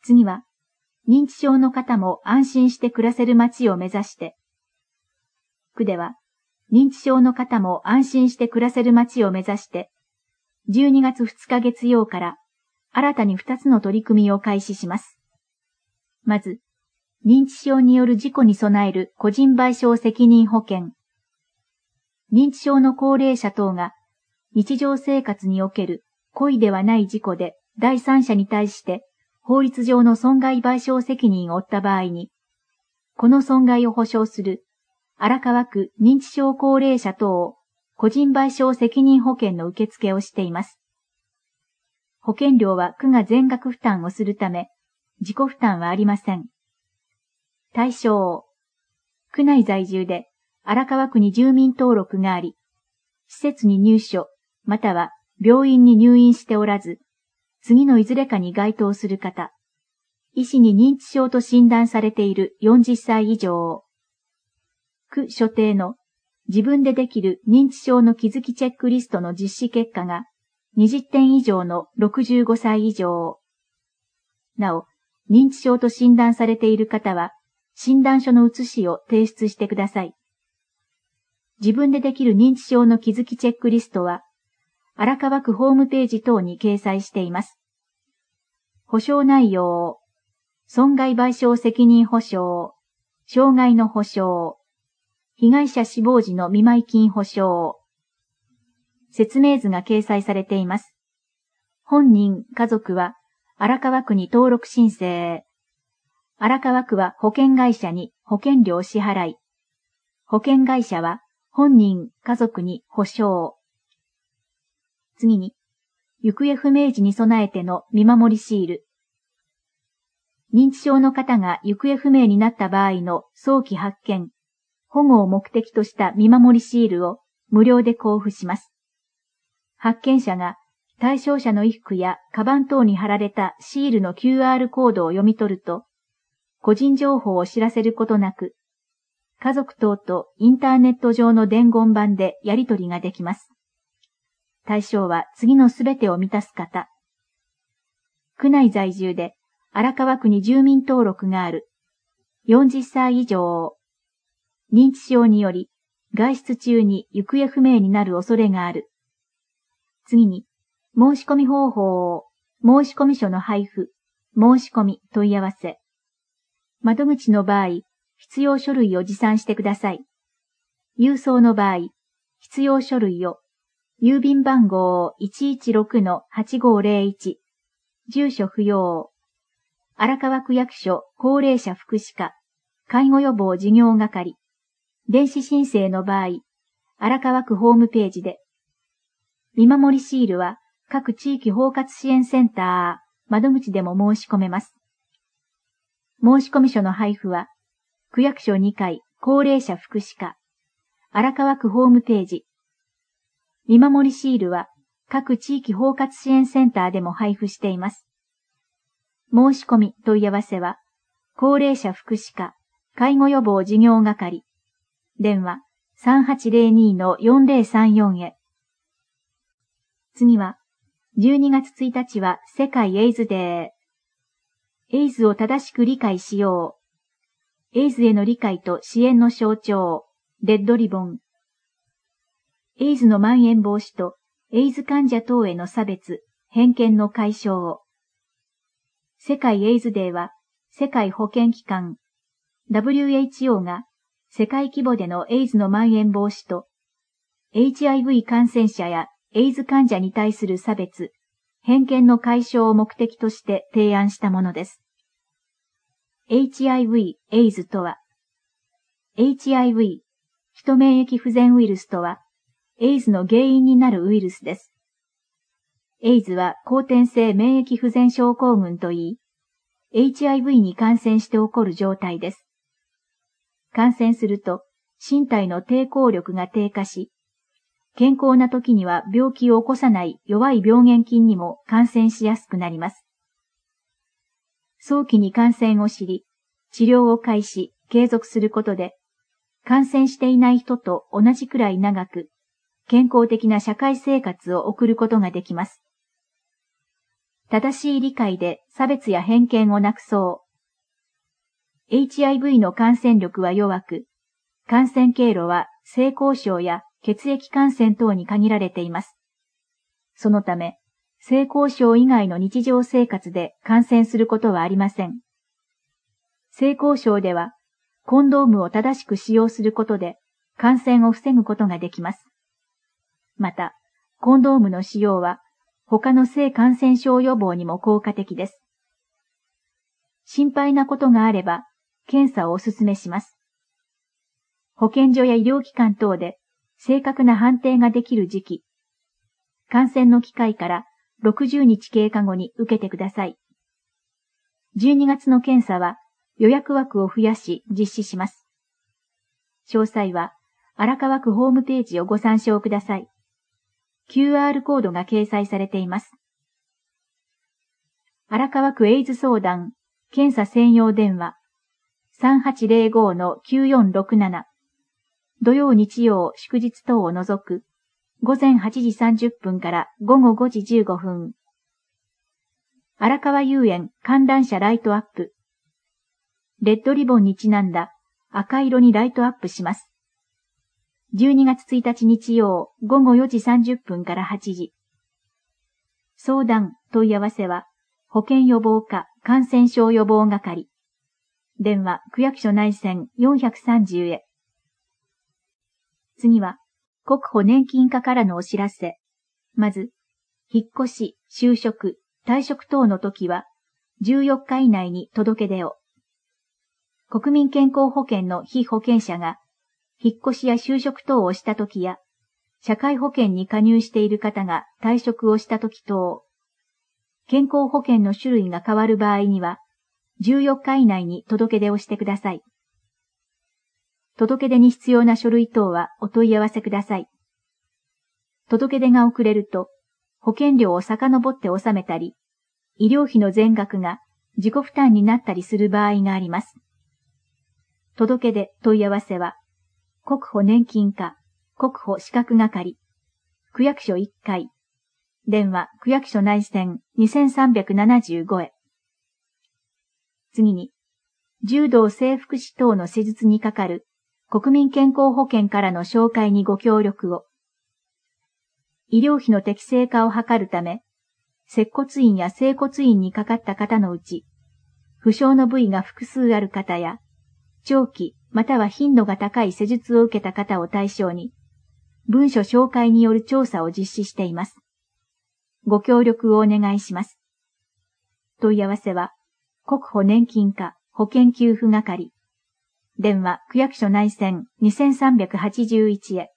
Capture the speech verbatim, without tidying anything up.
次は、認知症の方も安心して暮らせる街を目指して。区では、認知症の方も安心して暮らせる街を目指して、じゅうにがつふつか月曜から新たにふたつの取り組みを開始します。まず、認知症による事故に備える個人賠償責任保険。認知症の高齢者等が日常生活における故意ではない事故で第三者に対して法律上の損害賠償責任を負った場合に、この損害を保証する荒川区認知症高齢者等個人賠償責任保険の受付をしています。保険料は区が全額負担をするため、自己負担はありません。対象、区内在住で荒川区に住民登録があり、施設に入所、または病院に入院しておらず、次のいずれかに該当する方、医師に認知症と診断されているよんじゅっさい以上、区所定の自分でできる認知症の気づきチェックリストの実施結果がにじってん以上のろくじゅうごさい以上。なお、認知症と診断されている方は、診断書の写しを提出してください。自分でできる認知症の気づきチェックリストは、荒川区ホームページ等に掲載しています。保証内容、損害賠償責任保証、傷害の保証、被害者死亡時の見舞金保証、説明図が掲載されています。本人、家族は荒川区に登録申請。荒川区は保険会社に保険料支払い。保険会社は本人、家族に保証。次に、行方不明時に備えての見守りシール。認知症の方が行方不明になった場合の早期発見、保護を目的とした見守りシールを無料で交付します。発見者が対象者の衣服やカバン等に貼られたシールの キューアール コードを読み取ると、個人情報を知らせることなく、家族等とインターネット上の伝言板でやり取りができます。対象は次のすべてを満たす方。区内在住で荒川区に住民登録がある。よんじゅっさい以上。認知症により外出中に行方不明になる恐れがある。次に、申し込み方法、申込書の配布、申し込み問い合わせ。窓口の場合、必要書類を持参してください。郵送の場合、必要書類を、郵便番号 いちいちろくのはちごーぜろいち、住所不要、荒川区役所高齢者福祉課、介護予防事業係、電子申請の場合、荒川区ホームページで、見守りシールは各地域包括支援センター、窓口でも申し込めます。申込書の配布は、区役所にかい高齢者福祉課、荒川区ホームページ。見守りシールは各地域包括支援センターでも配布しています。申し込み問い合わせは、高齢者福祉課、介護予防事業係、電話 さんはちぜろにのよんぜろさんよん へ。次は、じゅうにがつついたちは世界エイズデー。エイズを正しく理解しよう。エイズへの理解と支援の象徴、レッドリボン。エイズの蔓延防止とエイズ患者等への差別、偏見の解消を。世界エイズデーは世界保健機関 ダブリューエイチオー が世界規模でのエイズの蔓延防止と エイチアイブイ 感染者やエイズ患者に対する差別、偏見の解消を目的として提案したものです。エイチアイブイ、エイズとは、エイチアイブイ、ヒト免疫不全ウイルスとは、エイズの原因になるウイルスです。エイズは後天性免疫不全症候群といい、エイチアイブイ に感染して起こる状態です。感染すると、身体の抵抗力が低下し、健康な時には病気を起こさない弱い病原菌にも感染しやすくなります。早期に感染を知り、治療を開始、継続することで、感染していない人と同じくらい長く、健康的な社会生活を送ることができます。 正しい理解で差別や偏見をなくそう。エイチアイブイ の感染力は弱く、感染経路は性交渉や血液感染等に限られています。そのため、性交渉以外の日常生活で感染することはありません。性交渉では、コンドームを正しく使用することで感染を防ぐことができます。また、コンドームの使用は他の性感染症予防にも効果的です。心配なことがあれば、検査をお勧めします。保健所や医療機関等で正確な判定ができる時期、感染の機会からろくじゅうにち経過後に受けてください。じゅうにがつの検査は予約枠を増やし実施します。詳細は荒川区ホームページをご参照ください。キューアール コードが掲載されています。荒川区エイズ相談、検査専用電話 さんはちゼロごのきゅうよんろくなな 土曜日曜祝日等を除く午前はちじさんじゅっぷんから午後ごじじゅうごふん。荒川遊園観覧車ライトアップ。レッドリボンにちなんだ赤色にライトアップします。じゅうにがつついたち日曜午後よじさんじゅっぷんからはちじ。相談、問い合わせは保健予防課感染症予防係。電話区役所内線よんひゃくさんじゅうへ。次は国保年金課からのお知らせ。まず、引っ越し、就職、退職等の時はじゅうよっか以内に届け出を。国民健康保険の被保険者が引っ越しや就職等をした時や、社会保険に加入している方が退職をした時等、健康保険の種類が変わる場合には、じゅうよっか以内に届け出をしてください。届け出に必要な書類等はお問い合わせください。届け出が遅れると、保険料を遡って納めたり、医療費の全額が自己負担になったりする場合があります。届け出問い合わせは、国保年金課、国保資格係、区役所いっかい、電話区役所内線にさんななごへ。次に、柔道整復師等の施術にかかる国民健康保険からの紹介にご協力を。医療費の適正化を図るため、接骨院や整骨院にかかった方のうち、負傷の部位が複数ある方や、長期または頻度が高い施術を受けた方を対象に、文書紹介による調査を実施しています。ご協力をお願いします。問い合わせは、国保年金課保険給付係、電話区役所内線にさんはちいちへ。